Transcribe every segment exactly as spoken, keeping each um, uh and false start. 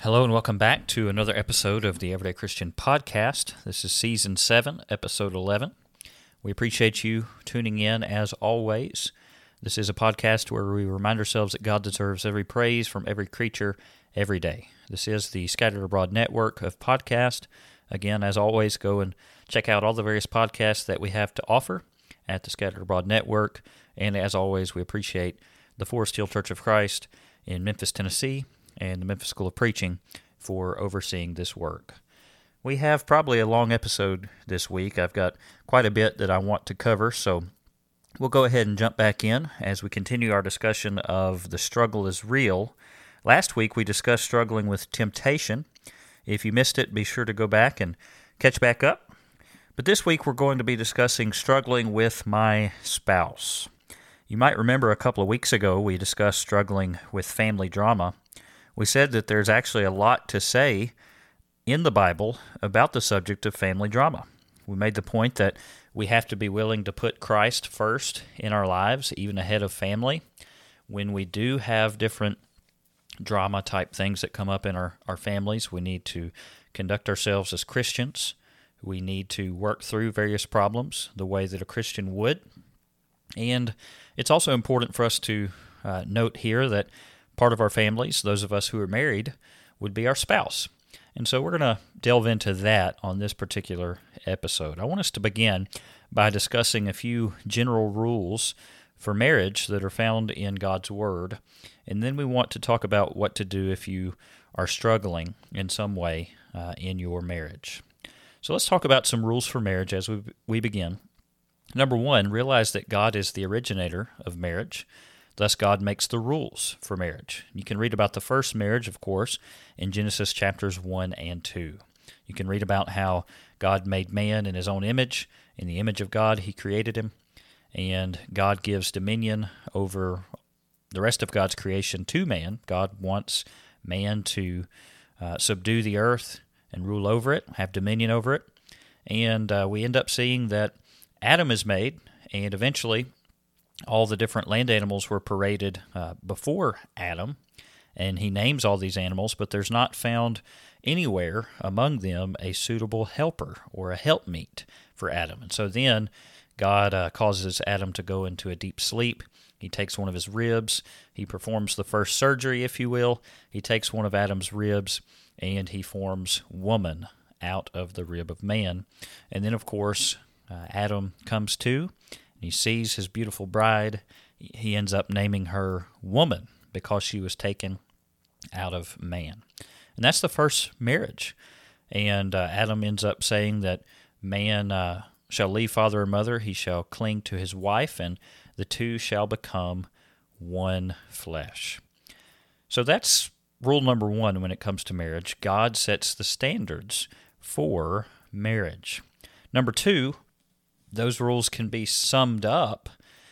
Hello and welcome back to another episode of the Everyday Christian Podcast. This is Season seven, Episode eleven. We appreciate you tuning in as always. This is a podcast where we remind ourselves that God deserves every praise from every creature every day. This is the Scattered Abroad network of podcasts. Again, as always, go and check out all the various podcasts that we have to offer at the Scattered Abroad network. And as always, we appreciate the Forest Hill Church of Christ in Memphis, Tennessee, and the Memphis School of Preaching for overseeing this work. We have probably a long episode this week. I've got quite a bit that I want to cover, so we'll go ahead and jump back in as we continue our discussion of The Struggle is Real. Last week we discussed struggling with temptation. If you missed it, be sure to go back and catch back up. But this week we're going to be discussing struggling with my spouse. You might remember a couple of weeks ago we discussed struggling with family drama. We said that there's actually a lot to say in the Bible about the subject of family drama. We made the point that we have to be willing to put Christ first in our lives, even ahead of family. When we do have different drama-type things that come up in our, our families, we need to conduct ourselves as Christians. We need to work through various problems the way that a Christian would. And it's also important for us to uh, note here that part of our families, those of us who are married, would be our spouse. And so we're going to delve into that on this particular episode. I want us to begin by discussing a few general rules for marriage that are found in God's Word, and then we want to talk about what to do if you are struggling in some way uh, in your marriage. So let's talk about some rules for marriage as we, we begin. Number one, realize that God is the originator of marriage. Thus, God makes the rules for marriage. You can read about the first marriage, of course, in Genesis chapters one and two. You can read about how God made man in his own image. In the image of God, he created him. And God gives dominion over the rest of God's creation to man. God wants man to uh, subdue the earth and rule over it, have dominion over it. And uh, we end up seeing that Adam is made, and eventually all the different land animals were paraded uh, before Adam, and he names all these animals, but there's not found anywhere among them a suitable helper or a helpmeet for Adam. And so then God uh, causes Adam to go into a deep sleep. He takes one of his ribs. He performs the first surgery, if you will. He takes one of Adam's ribs, and he forms woman out of the rib of man. And then, of course, uh, Adam comes to, he sees his beautiful bride. He ends up naming her woman because she was taken out of man. And that's the first marriage. And uh, Adam ends up saying that man uh, shall leave father and mother, he shall cling to his wife, and the two shall become one flesh. So that's rule number one when it comes to marriage. God sets the standards for marriage. Number two, those rules can be summed up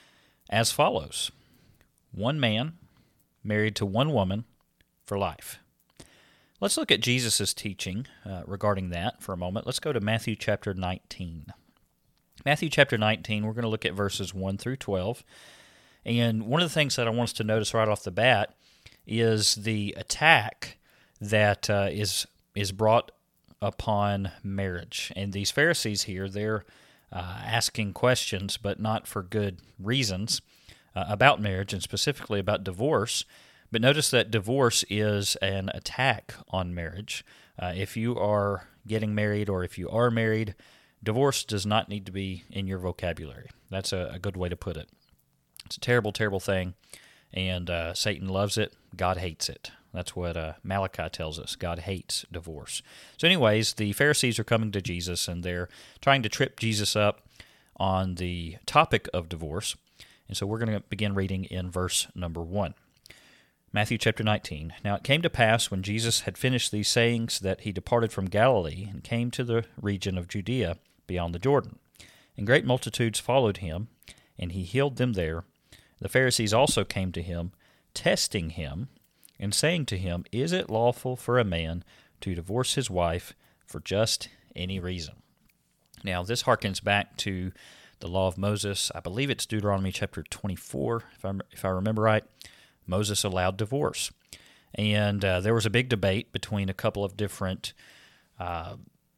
as follows. One man married to one woman for life. Let's look at Jesus' teaching uh, regarding that for a moment. Let's go to Matthew chapter nineteen. Matthew chapter nineteen, we're going to look at verses one through twelve. And one of the things that I want us to notice right off the bat is the attack that uh, is is brought upon marriage. And these Pharisees here, they're Uh, asking questions, but not for good reasons, uh, about marriage and specifically about divorce. But notice that divorce is an attack on marriage. Uh, if you are getting married or if you are married, divorce does not need to be in your vocabulary. That's a, a good way to put it. It's a terrible, terrible thing, and uh, Satan loves it. God hates it. That's what uh, Malachi tells us. God hates divorce. So anyways, the Pharisees are coming to Jesus, and they're trying to trip Jesus up on the topic of divorce. And so we're going to begin reading in verse number one. Matthew chapter nineteen. Now it came to pass when Jesus had finished these sayings that he departed from Galilee and came to the region of Judea beyond the Jordan. And great multitudes followed him, and he healed them there. The Pharisees also came to him, testing him, and saying to him, Is it lawful for a man to divorce his wife for just any reason? Now, this harkens back to the law of Moses. I believe it's Deuteronomy chapter twenty-four, if I if I remember right. Moses allowed divorce. And uh, there was a big debate between a couple of different uh,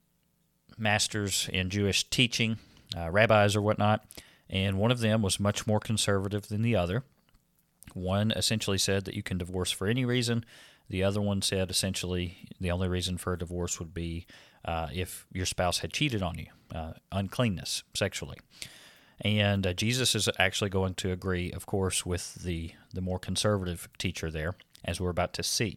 masters in Jewish teaching, uh, rabbis or whatnot, and one of them was much more conservative than the other. One essentially said that you can divorce for any reason. The other one said essentially the only reason for a divorce would be uh, if your spouse had cheated on you, uh, uncleanness sexually. And uh, Jesus is actually going to agree, of course, with the, the more conservative teacher there, as we're about to see.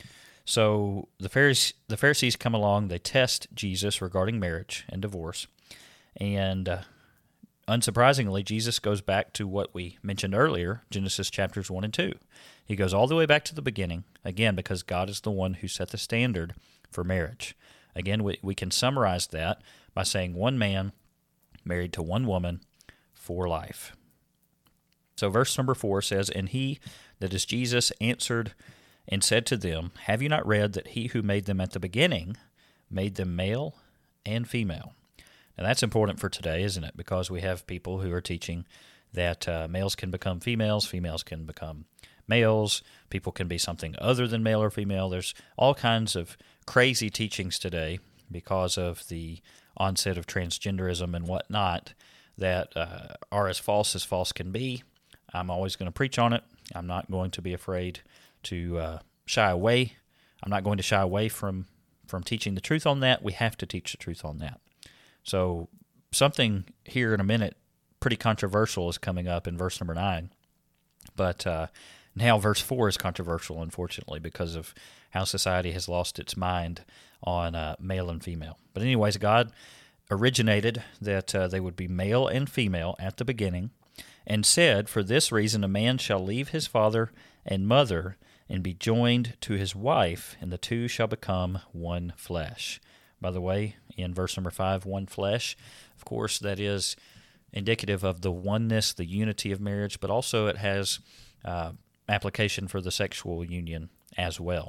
So the Pharisees, the Pharisees come along, they test Jesus regarding marriage and divorce, and uh, unsurprisingly, Jesus goes back to what we mentioned earlier, Genesis chapters one and two. He goes all the way back to the beginning, again, because God is the one who set the standard for marriage. Again, we, we can summarize that by saying one man married to one woman for life. So verse number four says, "And he, that is Jesus, answered and said to them, Have you not read that he who made them at the beginning made them male and female?" Now that's important for today, isn't it? Because we have people who are teaching that uh, males can become females, females can become males, people can be something other than male or female. There's all kinds of crazy teachings today because of the onset of transgenderism and whatnot that uh, are as false as false can be. I'm always going to preach on it. I'm not going to be afraid to uh, shy away. I'm not going to shy away from, from teaching the truth on that. We have to teach the truth on that. So something here in a minute pretty controversial is coming up in verse number nine. But uh, now verse four is controversial, unfortunately, because of how society has lost its mind on uh, male and female. But anyways, God originated that uh, they would be male and female at the beginning, and said, "For this reason a man shall leave his father and mother and be joined to his wife, and the two shall become one flesh." By the way, in verse number five, one flesh, of course, that is indicative of the oneness, the unity of marriage, but also it has uh, application for the sexual union as well.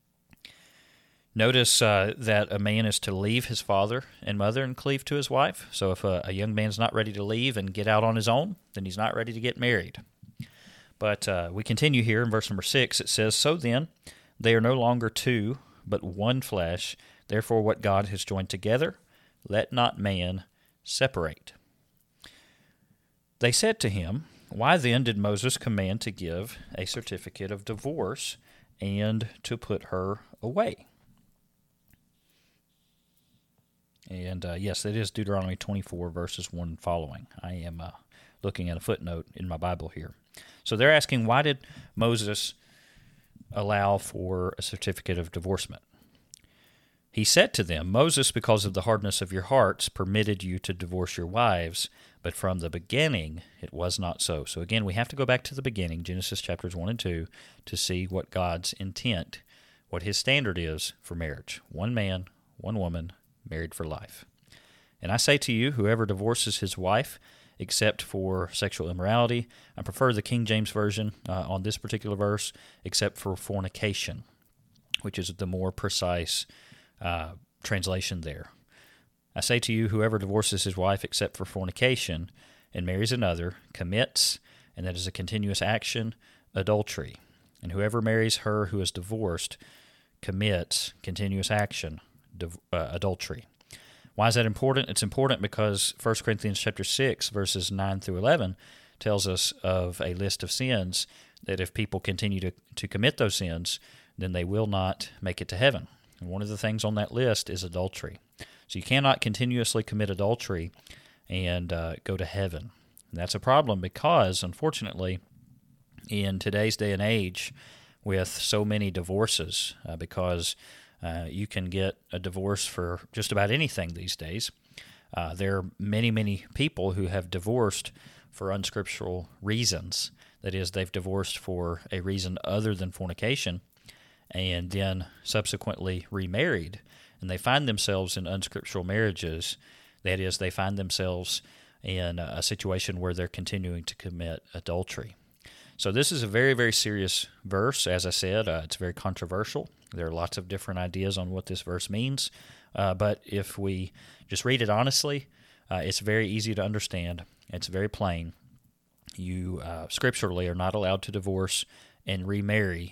Notice uh, that a man is to leave his father and mother and cleave to his wife. So if a, a young man's not ready to leave and get out on his own, then he's not ready to get married. But uh, we continue here in verse number six. It says, "So then, they are no longer two, but one flesh. Therefore, what God has joined together, let not man separate." They said to him, "Why then did Moses command to give a certificate of divorce and to put her away?" And uh, yes, it is Deuteronomy twenty-four, verses one and following. I am uh, looking at a footnote in my Bible here. So they're asking, why did Moses allow for a certificate of divorcement? He said to them, "Moses, because of the hardness of your hearts, permitted you to divorce your wives, but from the beginning it was not so." So again, we have to go back to the beginning, Genesis chapters one and two, to see what God's intent, what his standard is for marriage. One man, one woman, married for life. "And I say to you, whoever divorces his wife, except for sexual immorality," I prefer the King James Version uh, on this particular verse, "except for fornication," which is the more precise uh, translation there. "I say to you, whoever divorces his wife except for fornication and marries another commits," and that is a continuous action, "adultery. And whoever marries her who is divorced commits," continuous action, Uh, adultery. Why is that important? It's important because First Corinthians chapter six, verses nine through eleven, tells us of a list of sins that if people continue to, to commit those sins, then they will not make it to heaven. And one of the things on that list is adultery. So you cannot continuously commit adultery and uh, go to heaven. And that's a problem because, unfortunately, in today's day and age, with so many divorces, uh, because Uh, you can get a divorce for just about anything these days. Uh, there are many, many people who have divorced for unscriptural reasons. That is, they've divorced for a reason other than fornication and then subsequently remarried, and they find themselves in unscriptural marriages. That is, they find themselves in a situation where they're continuing to commit adultery. So this is a very, very serious verse. As I said, uh, it's very controversial. There are lots of different ideas on what this verse means, uh, but if we just read it honestly, uh, it's very easy to understand. It's very plain. You uh, scripturally are not allowed to divorce and remarry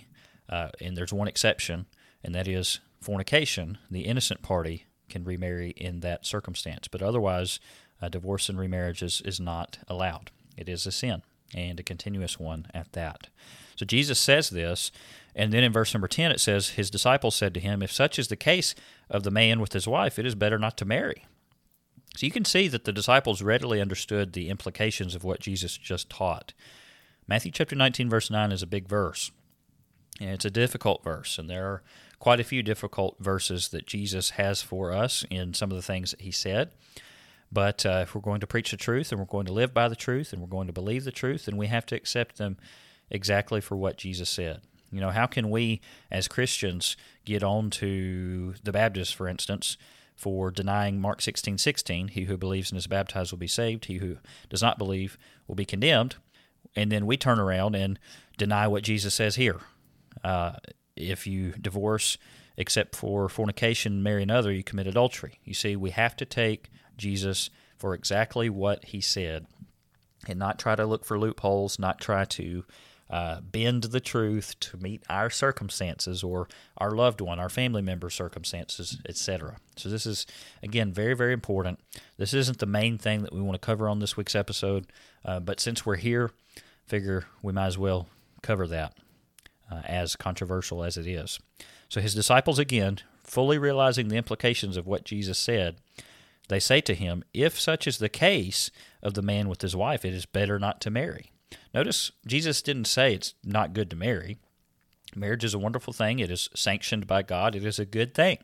Uh, and there's one exception, and that is fornication. The innocent party can remarry in that circumstance. But otherwise, uh, divorce and remarriage is, is not allowed. It is a sin, and a continuous one at that. So Jesus says this, and then in verse number ten it says, his disciples said to him, if such is the case of the man with his wife, it is better not to marry. So you can see that the disciples readily understood the implications of what Jesus just taught. Matthew chapter nineteen, verse nine is a big verse, and it's a difficult verse, and there are quite a few difficult verses that Jesus has for us in some of the things that he said. But uh, if we're going to preach the truth, and we're going to live by the truth, and we're going to believe the truth, then we have to accept them exactly for what Jesus said. You know, how can we as Christians get on to the Baptists, for instance, for denying Mark sixteen sixteen, he who believes and is baptized will be saved, he who does not believe will be condemned, and then we turn around and deny what Jesus says here. Uh, if you divorce except for fornication, marry another, you commit adultery. You see, we have to take Jesus for exactly what he said and not try to look for loopholes, not try to uh, bend the truth to meet our circumstances or our loved one, our family member circumstances, et cetera. So this is, again, very, very important. This isn't the main thing that we want to cover on this week's episode, uh, but since we're here, figure we might as well cover that, uh, as controversial as it is. So his disciples, again, fully realizing the implications of what Jesus said, they say to him, if such is the case of the man with his wife, it is better not to marry. Notice Jesus didn't say it's not good to marry. Marriage is a wonderful thing. It is sanctioned by God. It is a good thing.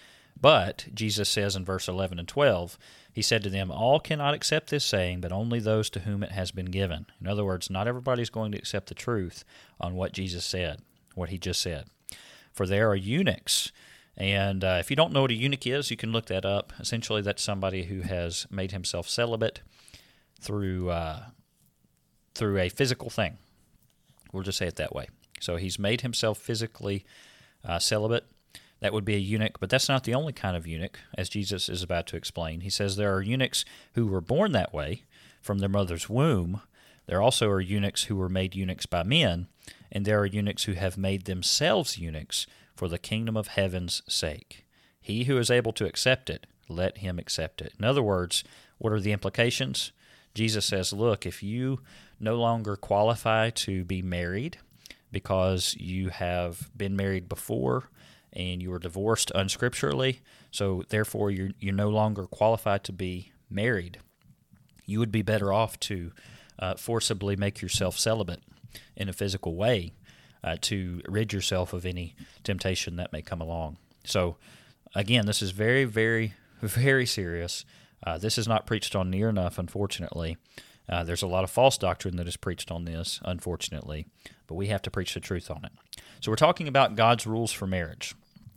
But Jesus says in verse eleven and twelve, he said to them, all cannot accept this saying, but only those to whom it has been given. In other words, not everybody's going to accept the truth on what Jesus said, what he just said. For there are eunuchs. And uh, if you don't know what a eunuch is, you can look that up. Essentially, that's somebody who has made himself celibate through uh, through a physical thing. We'll just say it that way. So he's made himself physically uh, celibate. That would be a eunuch, but that's not the only kind of eunuch, as Jesus is about to explain. He says there are eunuchs who were born that way from their mother's womb. There also are eunuchs who were made eunuchs by men, and there are eunuchs who have made themselves eunuchs for the kingdom of heaven's sake. He who is able to accept it, let him accept it. In other words, what are the implications? Jesus says, look, if you no longer qualify to be married because you have been married before and you were divorced unscripturally, so therefore you're, you're no longer qualified to be married, you would be better off to uh, forcibly make yourself celibate in a physical way, Uh, to rid yourself of any temptation that may come along. So, again, this is very, very, very serious. Uh, this is not preached on near enough, unfortunately. Uh, there's a lot of false doctrine that is preached on this, unfortunately, but we have to preach the truth on it. So we're talking about God's rules for marriage.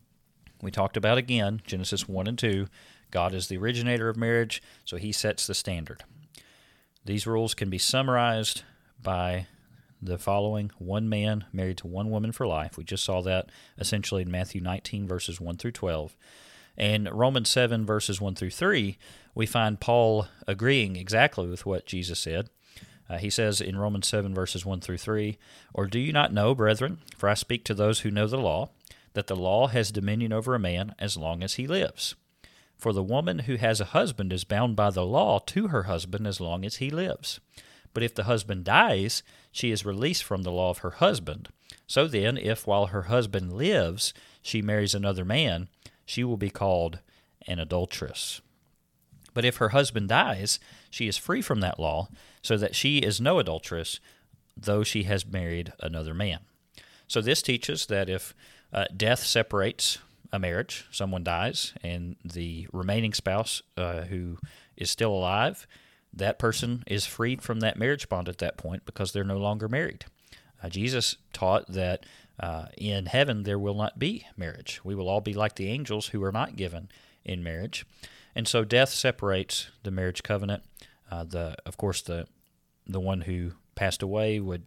We talked about, again, Genesis one and two. God is the originator of marriage, so he sets the standard. These rules can be summarized by the following: one man married to one woman for life. We just saw that essentially in Matthew nineteen, verses one through twelve. And Romans seven, verses one through three, we find Paul agreeing exactly with what Jesus said. Uh, he says in Romans seven, verses one through three, or do you not know, brethren, for I speak to those who know the law, that the law has dominion over a man as long as he lives. For the woman who has a husband is bound by the law to her husband as long as he lives. But if the husband dies, she is released from the law of her husband. So then, if while her husband lives, she marries another man, she will be called an adulteress. But if her husband dies, she is free from that law, so that she is no adulteress, though she has married another man. So this teaches that if uh, death separates a marriage, someone dies, and the remaining spouse uh, who is still alive, that person is freed from that marriage bond at that point because they're no longer married. Uh, Jesus taught that uh, in heaven there will not be marriage. We will all be like the angels who are not given in marriage. And so death separates the marriage covenant. Uh, the Of course, the the one who passed away would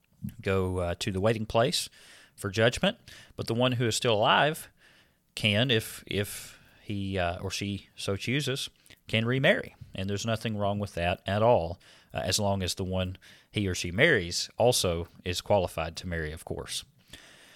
go uh, to the waiting place for judgment, but the one who is still alive can, if if he uh, or she so chooses, can remarry. And there's nothing wrong with that at all, uh, as long as the one he or she marries also is qualified to marry, of course.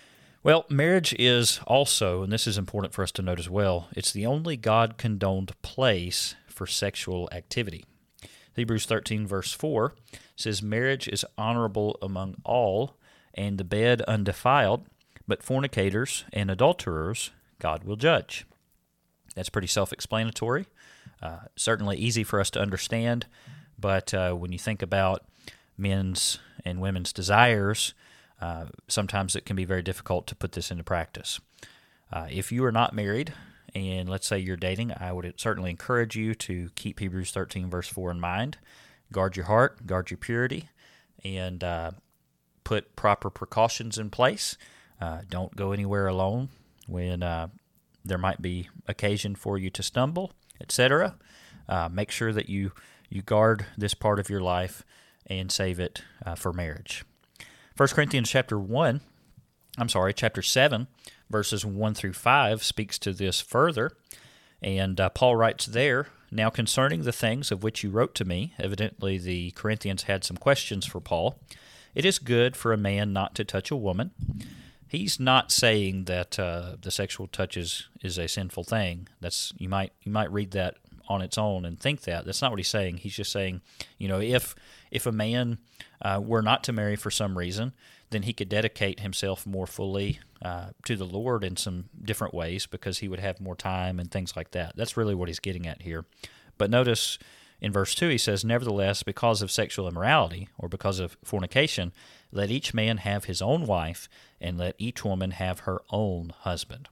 Well, marriage is also, and this is important for us to note as well, it's the only God-condoned place for sexual activity. Hebrews thirteen, verse four says, "Marriage is honorable among all, and the bed undefiled, but fornicators and adulterers God will judge." That's pretty self-explanatory. Uh, certainly easy for us to understand, but uh, when you think about men's and women's desires, uh, sometimes it can be very difficult to put this into practice. Uh, if you are not married, and let's say you're dating, I would certainly encourage you to keep Hebrews thirteen, verse four in mind. Guard your heart, guard your purity, and uh, put proper precautions in place. Uh, don't go anywhere alone when uh, there might be occasion for you to stumble, et cetera. Uh, make sure that you, you guard this part of your life and save it uh, for marriage. First Corinthians chapter one, I'm sorry, chapter seven, verses one through five speaks to this further. And uh, Paul writes there, "Now concerning the things of which you wrote to me," evidently the Corinthians had some questions for Paul, "it is good for a man not to touch a woman." He's not saying that uh, the sexual touch is, is a sinful thing. That's you might you might read that on its own and think that. That's not what he's saying. He's just saying, you know, if if a man uh, were not to marry for some reason, then he could dedicate himself more fully uh, to the Lord in some different ways because he would have more time and things like that. That's really what he's getting at here. But notice in verse two he says, "Nevertheless, because of sexual immorality or because of fornication, let each man have his own wife, and let each woman have her own husband."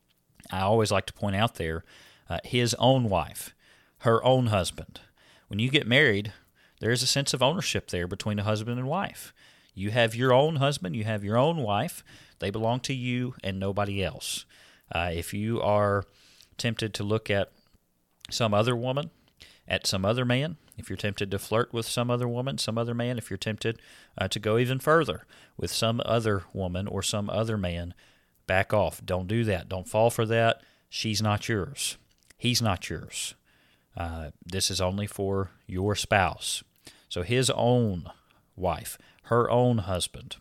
I always like to point out there, uh, his own wife, her own husband. When you get married, there is a sense of ownership there between a husband and wife. You have your own husband, you have your own wife. They belong to you and nobody else. Uh, if you are tempted to look at some other woman, at some other man, if you're tempted to flirt with some other woman, some other man, if you're tempted uh, to go even further with some other woman or some other man, back off. Don't do that. Don't fall for that. She's not yours. He's not yours. Uh, this is only for your spouse. So his own wife, her own husband.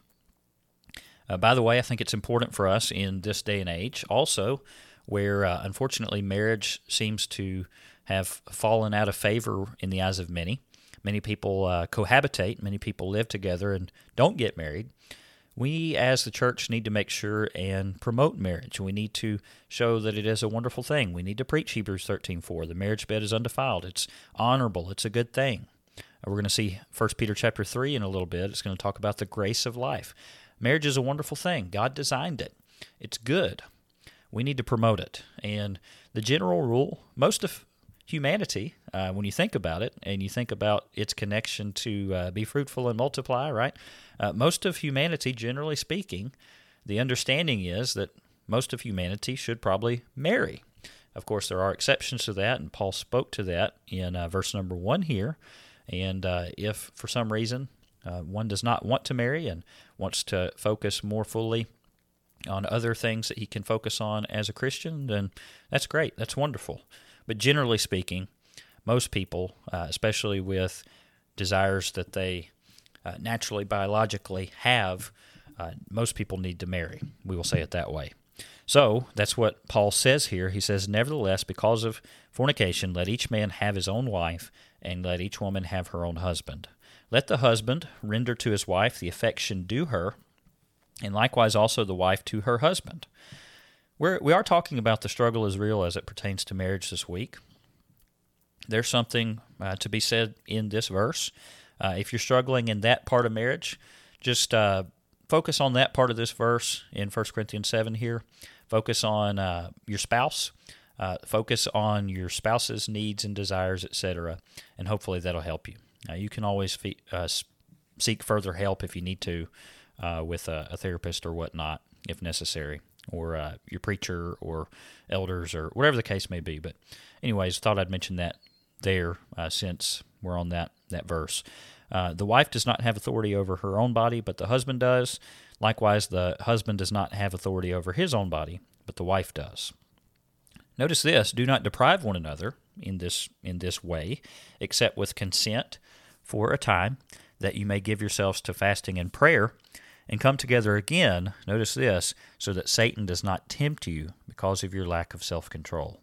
Uh, by the way, I think it's important for us in this day and age also where, uh, unfortunately, marriage seems to have fallen out of favor in the eyes of many. Many people uh, cohabitate, many people live together and don't get married. We as the church need to make sure and promote marriage. We need to show that it is a wonderful thing. We need to preach Hebrews thirteen four. The marriage bed is undefiled. It's honorable. It's a good thing. We're going to see First Peter chapter three in a little bit. It's going to talk about the grace of life. Marriage is a wonderful thing. God designed it. It's good. We need to promote it. And the general rule, most of humanity, uh, when you think about it, and you think about its connection to uh, be fruitful and multiply, right? Uh, most of humanity, generally speaking, the understanding is that most of humanity should probably marry. Of course, there are exceptions to that, and Paul spoke to that in uh, verse number one here. And uh, if for some reason uh, one does not want to marry and wants to focus more fully on other things that he can focus on as a Christian, then that's great. That's wonderful. But generally speaking, most people, uh, especially with desires that they uh, naturally, biologically have, uh, most people need to marry. We will say it that way. So that's what Paul says here. He says, "Nevertheless, because of fornication, let each man have his own wife, and let each woman have her own husband. Let the husband render to his wife the affection due her, and likewise also the wife to her husband." We're, we are talking about the struggle is real as it pertains to marriage this week. There's something uh, to be said in this verse. Uh, if you're struggling in that part of marriage, just uh, focus on that part of this verse in First Corinthians seven here. Focus on uh, your spouse. Uh, focus on your spouse's needs and desires, et cetera, and hopefully that'll help you. Uh, you can always fe- uh, seek further help if you need to uh, with a, a therapist or whatnot, if necessary, or uh, your preacher or elders or whatever the case may be. But anyways, thought I'd mention that there uh, since we're on that, that verse. Uh, the wife does not have authority over her own body, but the husband does. Likewise, the husband does not have authority over his own body, but the wife does. Notice this: do not deprive one another in this in this way, except with consent for a time, that you may give yourselves to fasting and prayer, and come together again, notice this, so that Satan does not tempt you because of your lack of self-control.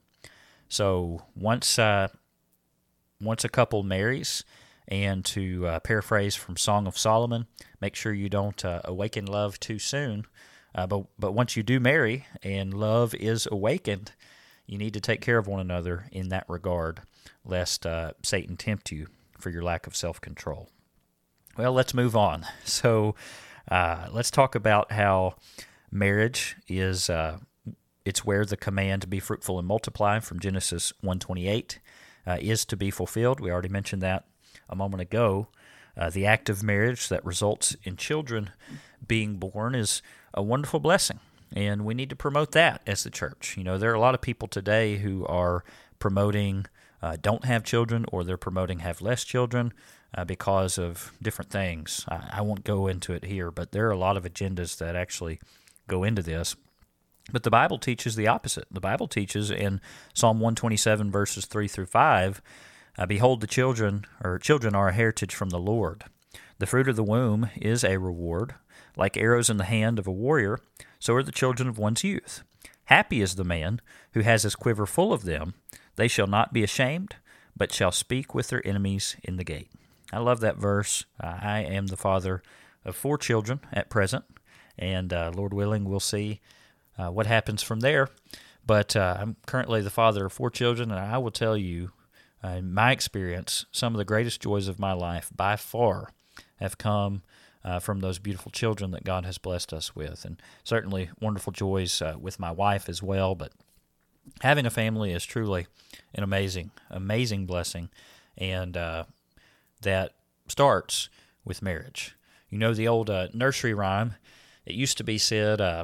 So once uh, once a couple marries, and to uh, paraphrase from Song of Solomon, make sure you don't uh, awaken love too soon. Uh, but but once you do marry and love is awakened, you need to take care of one another in that regard, lest uh, Satan tempt you for your lack of self-control. Well, let's move on. So uh, let's talk about how marriage is, uh, it's where the command to be fruitful and multiply from Genesis one twenty-eight uh, is to be fulfilled. We already mentioned that a moment ago. Uh, the act of marriage that results in children being born is a wonderful blessing, and we need to promote that as the church. You know, there are a lot of people today who are promoting uh, don't have children, or they're promoting have less children uh, because of different things. I, I won't go into it here, but there are a lot of agendas that actually go into this. But the Bible teaches the opposite. The Bible teaches in Psalm one twenty-seven, verses three through five, Uh, Behold, the children, or children are a heritage from the Lord. The fruit of the womb is a reward. Like arrows in the hand of a warrior, so are the children of one's youth. Happy is the man who has his quiver full of them. They shall not be ashamed, but shall speak with their enemies in the gate. I love that verse. Uh, I am the father of four children at present, and uh, Lord willing, we'll see uh, what happens from there. But uh, I'm currently the father of four children, and I will tell you, Uh, in my experience, some of the greatest joys of my life by far have come uh, from those beautiful children that God has blessed us with, and certainly wonderful joys uh, with my wife as well. But having a family is truly an amazing, amazing blessing, and uh, that starts with marriage. You know the old uh, nursery rhyme? It used to be said, uh,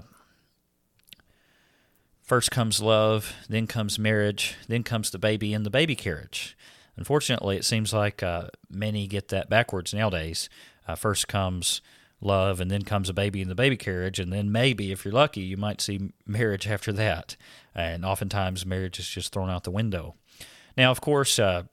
first comes love, then comes marriage, then comes the baby in the baby carriage. Unfortunately, it seems like uh, many get that backwards nowadays. Uh, first comes love, and then comes a baby in the baby carriage, and then maybe, if you're lucky, you might see marriage after that. And oftentimes, marriage is just thrown out the window. Now, of course, uh,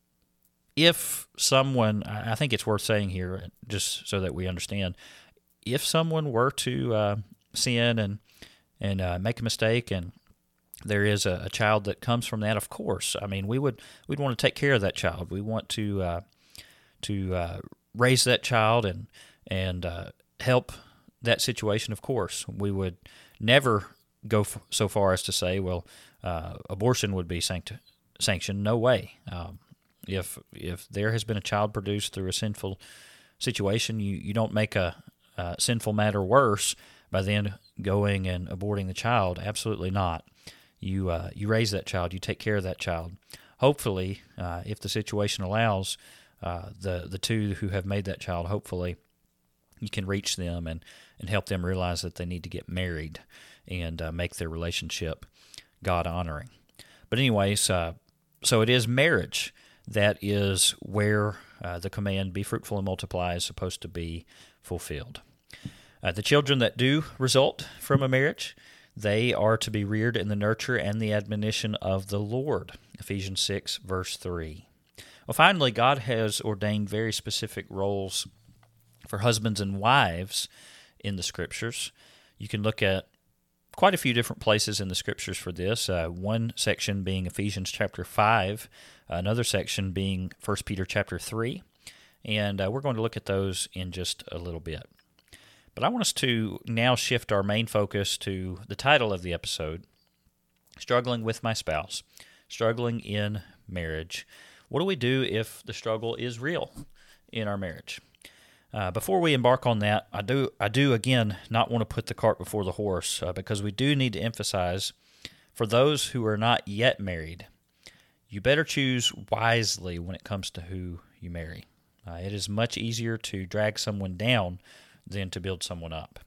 if someone, I think it's worth saying here, just so that we understand, if someone were to uh, sin and and uh, make a mistake, and there is a, a child that comes from that, of course, I mean, we would we'd want to take care of that child. We want to uh, to uh, raise that child and and uh, help that situation. Of course, we would never go f- so far as to say, well, uh, abortion would be sanct- sanctioned. No way. Um, if if there has been a child produced through a sinful situation, you, you don't make a, a sinful matter worse by then going and aborting the child. Absolutely not. You uh, you raise that child. You take care of that child. Hopefully, uh, if the situation allows, uh, the the two who have made that child, hopefully, you can reach them and, and help them realize that they need to get married and uh, make their relationship God-honoring. But anyways, uh, so it is marriage that is where uh, the command, be fruitful and multiply, is supposed to be fulfilled. Uh, the children that do result from a marriage, they are to be reared in the nurture and the admonition of the Lord. Ephesians six, verse three. Well, finally, God has ordained very specific roles for husbands and wives in the Scriptures. You can look at quite a few different places in the Scriptures for this, uh, one section being Ephesians chapter five, another section being First Peter chapter three, and uh, we're going to look at those in just a little bit. But I want us to now shift our main focus to the title of the episode, Struggling with My Spouse, Struggling in Marriage. What do we do if the struggle is real in our marriage? Uh, before we embark on that, I do, I do again, not want to put the cart before the horse, uh, because we do need to emphasize, for those who are not yet married, you better choose wisely when it comes to who you marry. Uh, it is much easier to drag someone down than to build someone up.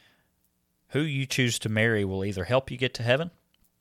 Who you choose to marry will either help you get to heaven,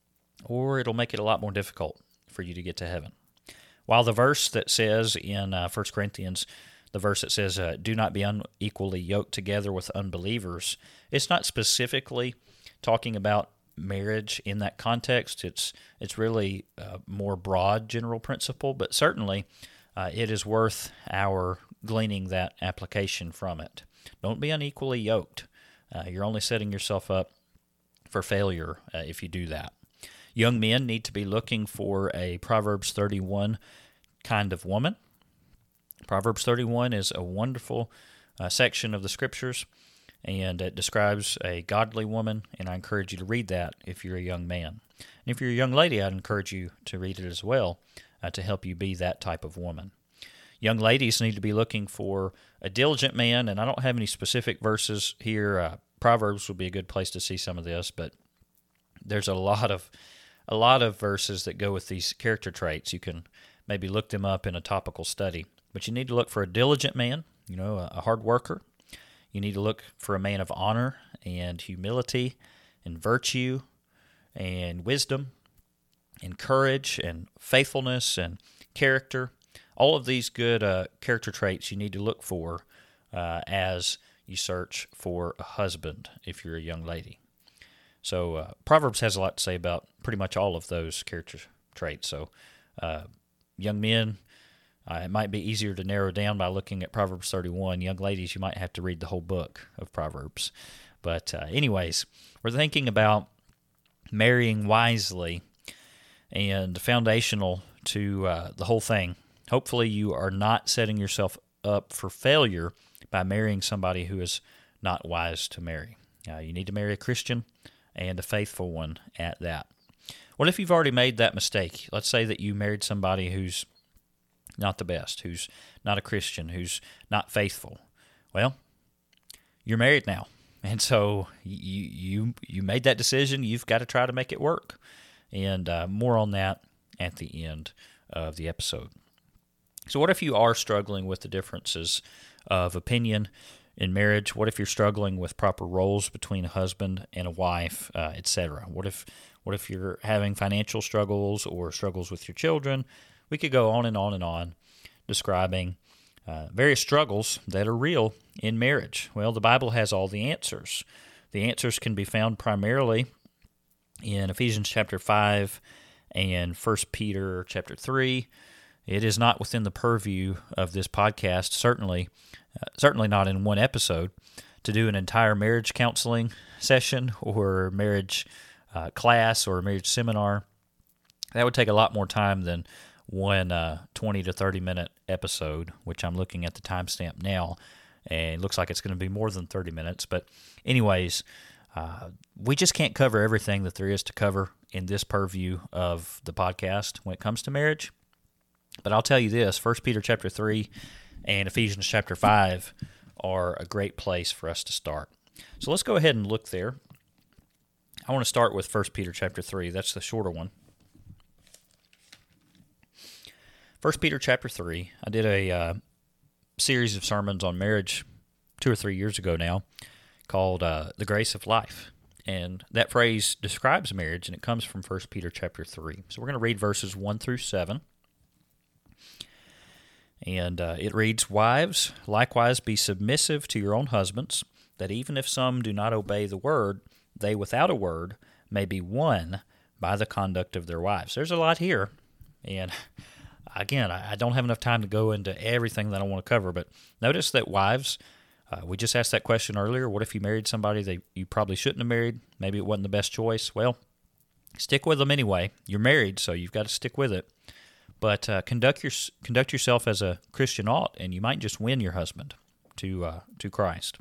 or it'll make it a lot more difficult for you to get to heaven. While the verse that says in uh, First Corinthians, the verse that says, uh, do not be unequally yoked together with unbelievers, it's not specifically talking about marriage in that context. It's it's really a more broad general principle, but certainly uh, it is worth our gleaning that application from it. Don't be unequally yoked. Uh, you're only setting yourself up for failure uh, if you do that. Young men need to be looking for a Proverbs thirty-one kind of woman. Proverbs thirty-one is a wonderful uh, section of the Scriptures, and it describes a godly woman, and I encourage you to read that if you're a young man. And if you're a young lady, I'd encourage you to read it as well uh, to help you be that type of woman. Young ladies need to be looking for a diligent man, and I don't have any specific verses here. Uh, Proverbs would be a good place to see some of this, but there's a lot of a lot of verses that go with these character traits. You can maybe look them up in a topical study. But you need to look for a diligent man, you know, a, a hard worker. You need to look for a man of honor and humility and virtue and wisdom and courage and faithfulness and character. All of these good uh, character traits you need to look for uh, as you search for a husband if you're a young lady. So uh, Proverbs has a lot to say about pretty much all of those character traits. So uh, young men, uh, it might be easier to narrow down by looking at Proverbs thirty-one. Young ladies, you might have to read the whole book of Proverbs. But uh, anyways, we're thinking about marrying wisely, and foundational to uh, the whole thing. Hopefully you are not setting yourself up for failure by marrying somebody who is not wise to marry. Uh, you need to marry a Christian and a faithful one at that. What if you've already made that mistake? Let's say that you married somebody who's not the best, who's not a Christian, who's not faithful. Well, you're married now, and so you you you made that decision. You've got to try to make it work, and uh, more on that at the end of the episode. So what if you are struggling with the differences of opinion in marriage? What if you're struggling with proper roles between a husband and a wife, uh, et cetera? What if what if you're having financial struggles or struggles with your children? We could go on and on and on describing uh, various struggles that are real in marriage. Well, the Bible has all the answers. The answers can be found primarily in Ephesians chapter five and First Peter chapter three. It is not within the purview of this podcast, certainly, uh, certainly not in one episode, to do an entire marriage counseling session or marriage uh, class or marriage seminar. That would take a lot more time than one uh, twenty to thirty minute episode, which I'm looking at the timestamp now, and it looks like it's going to be more than thirty minutes. But anyways, uh, we just can't cover everything that there is to cover in this purview of the podcast when it comes to marriage. But I'll tell you this, First Peter chapter three and Ephesians chapter five are a great place for us to start. So let's go ahead and look there. I want to start with First Peter chapter three. That's the shorter one. First Peter chapter three. I did a uh, series of sermons on marriage two or three years ago now called uh, The Grace of Life. And that phrase describes marriage, and it comes from First Peter chapter three. So we're going to read verses one through seven. And uh, it reads, "Wives, likewise be submissive to your own husbands, that even if some do not obey the word, they without a word may be won by the conduct of their wives." There's a lot here, and again, I don't have enough time to go into everything that I want to cover, but notice that wives, uh, we just asked that question earlier, what if you married somebody that you probably shouldn't have married? Maybe it wasn't the best choice. Well, stick with them anyway. You're married, so you've got to stick with it. But uh, conduct your conduct yourself as a Christian ought, and you might just win your husband to uh, to Christ.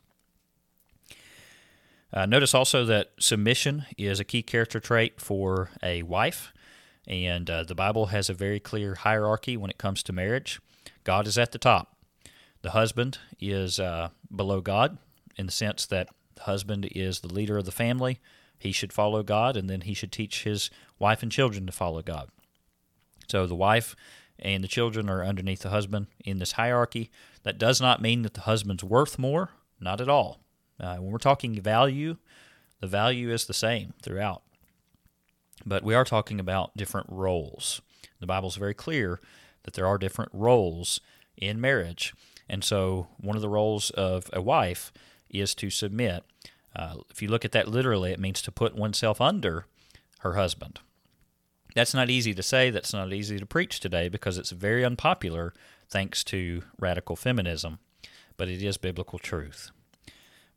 Uh, notice also that submission is a key character trait for a wife, and uh, the Bible has a very clear hierarchy when it comes to marriage. God is at the top. The husband is uh, below God in the sense that the husband is the leader of the family. He should follow God, and then he should teach his wife and children to follow God. So the wife and the children are underneath the husband in this hierarchy. That does not mean that the husband's worth more. Not at all. Uh, when we're talking value, the value is the same throughout. But we are talking about different roles. The Bible's very clear that there are different roles in marriage. And so one of the roles of a wife is to submit. Uh, if you look at that literally, it means to put oneself under her husband. That's not easy to say. That's not easy to preach today because it's very unpopular thanks to radical feminism. But it is biblical truth.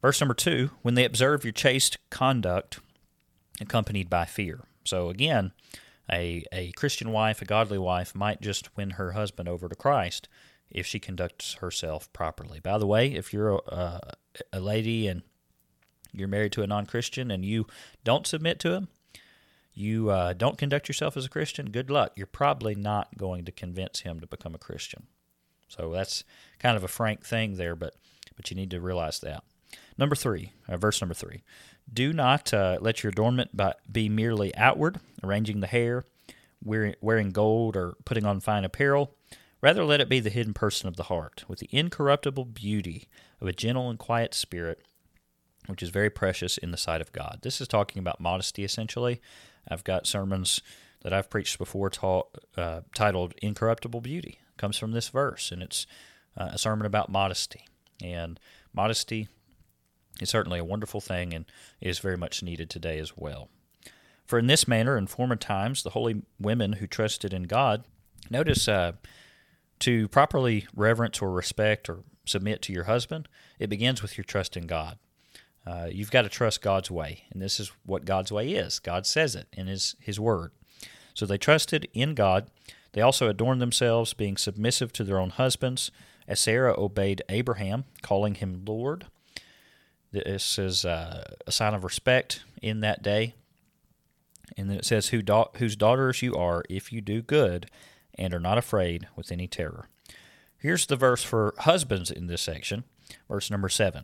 Verse number two, when they observe your chaste conduct accompanied by fear. So again, a, a Christian wife, a godly wife, might just win her husband over to Christ if she conducts herself properly. By the way, if you're a, a lady and you're married to a non-Christian and you don't submit to him, you uh, don't conduct yourself as a Christian, good luck. You're probably not going to convince him to become a Christian. So that's kind of a frank thing there, but but you need to realize that. Number three, uh, verse number three, do not uh, let your adornment be merely outward, arranging the hair, wearing, wearing gold, or putting on fine apparel. Rather, let it be the hidden person of the heart, with the incorruptible beauty of a gentle and quiet spirit, which is very precious in the sight of God. This is talking about modesty, essentially. I've got sermons that I've preached before taught, uh, titled Incorruptible Beauty. It comes from this verse, and it's uh, a sermon about modesty. And modesty is certainly a wonderful thing and is very much needed today as well. For in this manner, in former times, the holy women who trusted in God, notice uh, to properly reverence or respect or submit to your husband, it begins with your trust in God. Uh, you've got to trust God's way, and this is what God's way is. God says it in His, His Word. So they trusted in God. They also adorned themselves, being submissive to their own husbands, as Sarah obeyed Abraham, calling him Lord. This is uh, a sign of respect in that day. And then it says, Who da- whose daughters you are, if you do good, and are not afraid with any terror. Here's the verse for husbands in this section, verse number seven.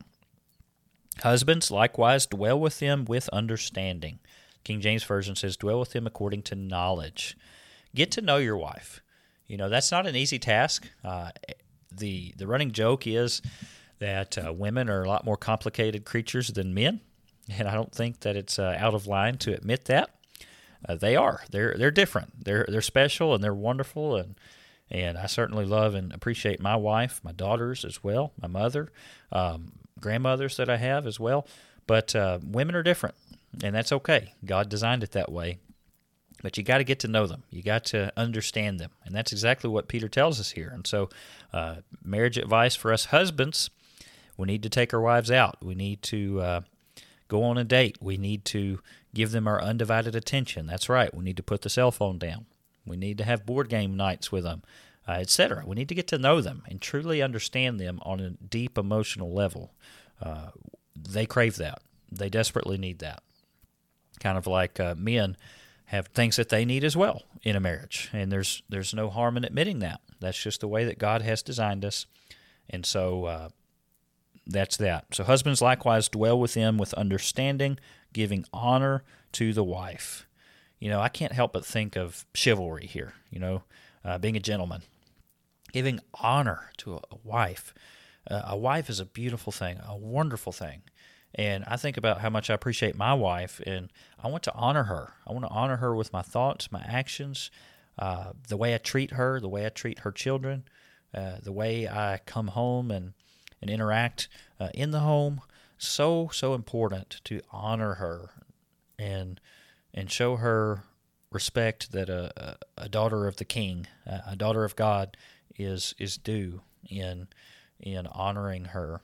Husbands, likewise, dwell with them with understanding. King James Version says, dwell with them according to knowledge. Get to know your wife. You know, that's not an easy task. Uh, the, the running joke is that uh, women are a lot more complicated creatures than men, and I don't think that it's uh, out of line to admit that. Uh, they are. They're they're different. They're they're special and they're wonderful, and and I certainly love and appreciate my wife, my daughters as well, my mother, um, grandmothers that I have as well. But uh, women are different, and that's okay. God designed it that way. But you got to get to know them. You got to understand them, and that's exactly what Peter tells us here. And so, uh, marriage advice for us husbands: we need to take our wives out. We need to uh, go on a date. We need to give them our undivided attention. That's right. We need to put the cell phone down. We need to have board game nights with them, uh, et cetera. We need to get to know them and truly understand them on a deep emotional level. Uh, they crave that. They desperately need that. Kind of like uh, men have things that they need as well in a marriage, and there's there's no harm in admitting that. That's just the way that God has designed us, and so uh, that's that. So husbands likewise dwell with them with understanding, giving honor to the wife. You know, I can't help but think of chivalry here, you know, uh, being a gentleman. Giving honor to a, a wife. Uh, a wife is a beautiful thing, a wonderful thing. And I think about how much I appreciate my wife, and I want to honor her. I want to honor her with my thoughts, my actions, uh, the way I treat her, the way I treat her children, uh, the way I come home and, and interact uh, in the home. So, so important to honor her and and show her respect that a, a daughter of the King, a daughter of God, is is due in in honoring her.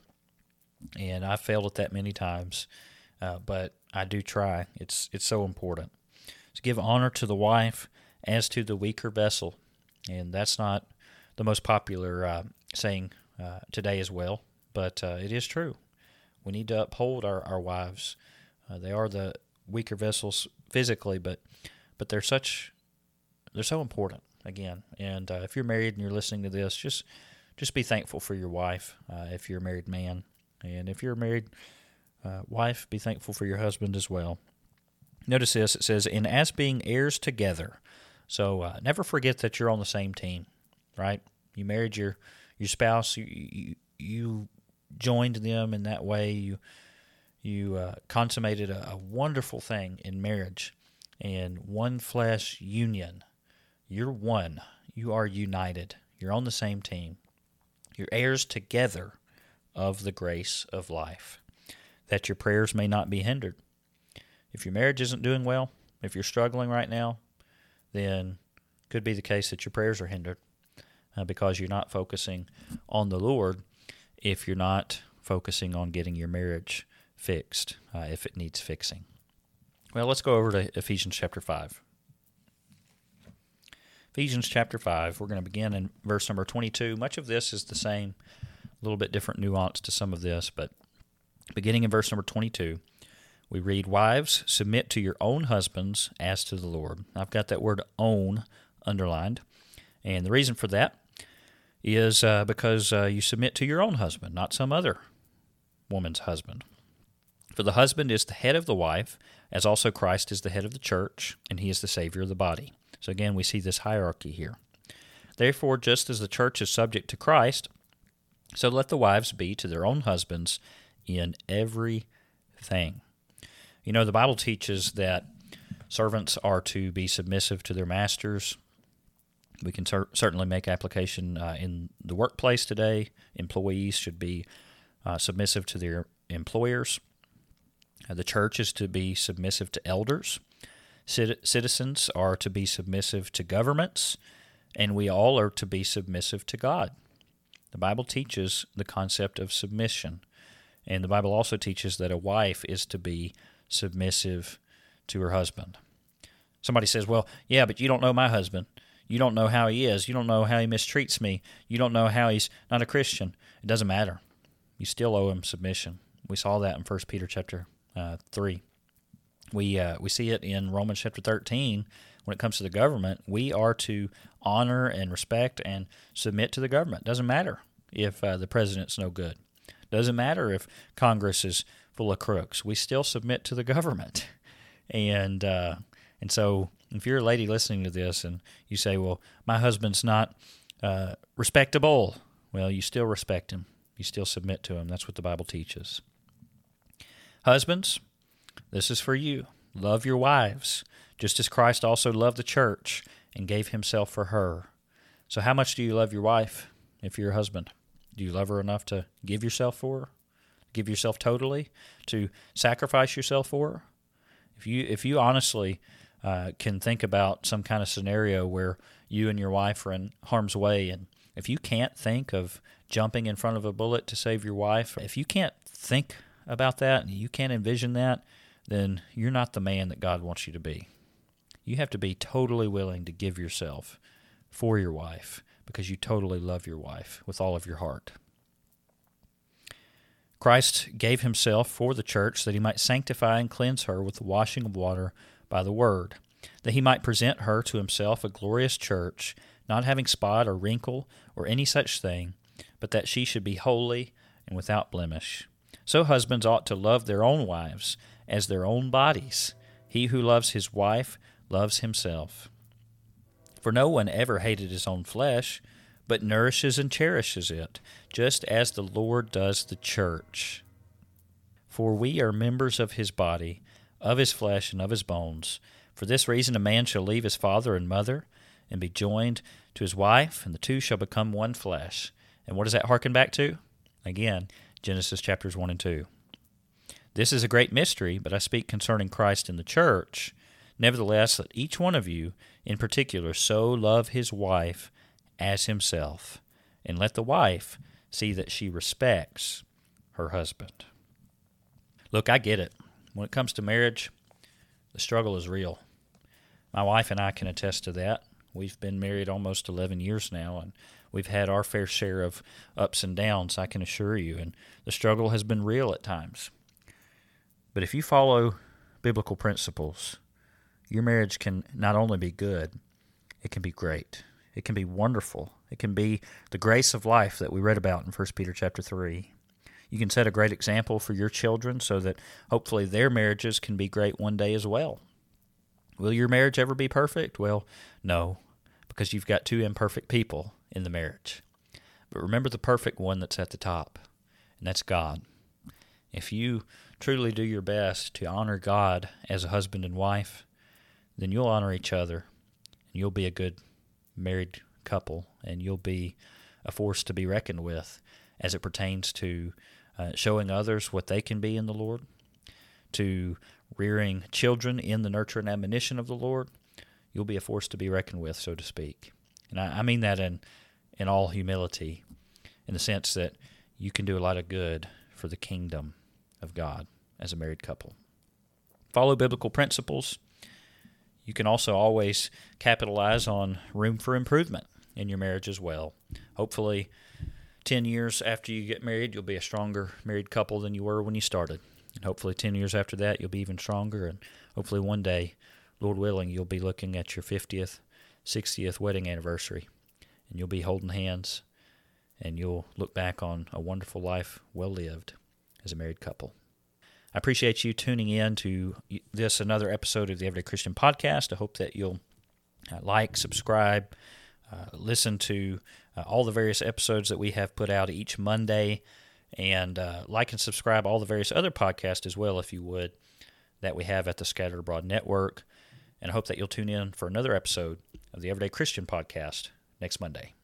And I've failed at that many times, uh, but I do try. It's it's so important. To give honor to the wife as to the weaker vessel. And that's not the most popular uh, saying uh, today as well, but uh, it is true. We need to uphold our, our wives. Uh, they are the weaker vessels physically, but but they're such they're so important, again. And uh, if you're married and you're listening to this, just, just be thankful for your wife uh, if you're a married man. And if you're a married uh, wife, be thankful for your husband as well. Notice this. It says, and as being heirs together. So uh, never forget that you're on the same team, right? You married your, your spouse. You, you, you joined them in that way. You you uh, consummated a, a wonderful thing in marriage and one flesh union. You're one. You are united. You're on the same team. You're heirs together of the grace of life, that your prayers may not be hindered. If your marriage isn't doing well, if you're struggling right now, then it could be the case that your prayers are hindered uh, because you're not focusing on the Lord if you're not focusing on getting your marriage fixed uh, if it needs fixing. Well, let's go over to Ephesians chapter five. Ephesians chapter five, we're going to begin in verse number twenty-two. Much of this is the same, a little bit different nuance to some of this, but beginning in verse number twenty-two, we read, "Wives, submit to your own husbands as to the Lord." I've got that word own underlined, and the reason for that is uh, because uh, you submit to your own husband, not some other woman's husband. For the husband is the head of the wife, as also Christ is the head of the church, and he is the Savior of the body. So again, we see this hierarchy here. "Therefore, just as the church is subject to Christ, so let the wives be to their own husbands in everything." You know, the Bible teaches that servants are to be submissive to their masters. We can cer- certainly make application uh, in the workplace today. Employees should be uh, submissive to their employers. Uh, the church is to be submissive to elders. Citizens are to be submissive to governments, and we all are to be submissive to God. The Bible teaches the concept of submission, and the Bible also teaches that a wife is to be submissive to her husband. Somebody says, "Well, yeah, but you don't know my husband. You don't know how he is. You don't know how he mistreats me. You don't know how he's not a Christian." It doesn't matter. You still owe him submission. We saw that in First Peter chapter uh, three. We uh, we see it in Romans chapter thirteen. When it comes to the government, we are to honor and respect and submit to the government. Doesn't matter if uh, the president's no good. Doesn't matter if Congress is full of crooks. We still submit to the government. And uh, and so if you're a lady listening to this and you say, "Well, my husband's not uh, respectable," well, you still respect him. You still submit to him. That's what the Bible teaches. Husbands, this is for you. Love your wives, just as Christ also loved the church and gave himself for her. So how much do you love your wife if you're a husband? Do you love her enough to give yourself for her? Give yourself totally? To sacrifice yourself for her? If you if you honestly uh, can think about some kind of scenario where you and your wife are in harm's way, and if you can't think of jumping in front of a bullet to save your wife, if you can't think about that and you can't envision that, then you're not the man that God wants you to be. You have to be totally willing to give yourself for your wife because you totally love your wife with all of your heart. Christ gave himself for the church that he might sanctify and cleanse her with the washing of water by the word, that he might present her to himself a glorious church, not having spot or wrinkle or any such thing, but that she should be holy and without blemish. So husbands ought to love their own wives as their own bodies. He who loves his wife loves himself. For no one ever hated his own flesh, but nourishes and cherishes it, just as the Lord does the church. For we are members of his body, of his flesh and of his bones. For this reason a man shall leave his father and mother, and be joined to his wife, and the two shall become one flesh. And what does that hearken back to? Again, Genesis chapters one and two. This is a great mystery, but I speak concerning Christ and the church. Nevertheless, let each one of you in particular so love his wife as himself, and let the wife see that she respects her husband. Look, I get it. When it comes to marriage, the struggle is real. My wife and I can attest to that. We've been married almost eleven years now, and we've had our fair share of ups and downs, I can assure you, and the struggle has been real at times. But if you follow biblical principles, your marriage can not only be good, it can be great. It can be wonderful. It can be the grace of life that we read about in First Peter chapter three. You can set a great example for your children so that hopefully their marriages can be great one day as well. Will your marriage ever be perfect? Well, no, because you've got two imperfect people in the marriage. But remember the perfect one that's at the top, and that's God. If you truly do your best to honor God as a husband and wife, then you'll honor each other, and you'll be a good married couple, and you'll be a force to be reckoned with as it pertains to uh, showing others what they can be in the Lord, to rearing children in the nurture and admonition of the Lord. You'll be a force to be reckoned with, so to speak. And I, I mean that in, in all humility, in the sense that you can do a lot of good for the kingdom of God. as a married couple. Follow biblical principles. You can also always capitalize on room for improvement in your marriage as well. Hopefully, ten years after you get married, you'll be a stronger married couple than you were when you started. And hopefully ten years after that, you'll be even stronger. And hopefully one day, Lord willing, you'll be looking at your fiftieth, sixtieth wedding anniversary. And you'll be holding hands. And you'll look back on a wonderful life well lived as a married couple. I appreciate you tuning in to this, another episode of the Everyday Christian Podcast. I hope that you'll uh, like, subscribe, uh, listen to uh, all the various episodes that we have put out each Monday, and uh, like and subscribe all the various other podcasts as well, if you would, that we have at the Scattered Abroad Network. And I hope that you'll tune in for another episode of the Everyday Christian Podcast next Monday.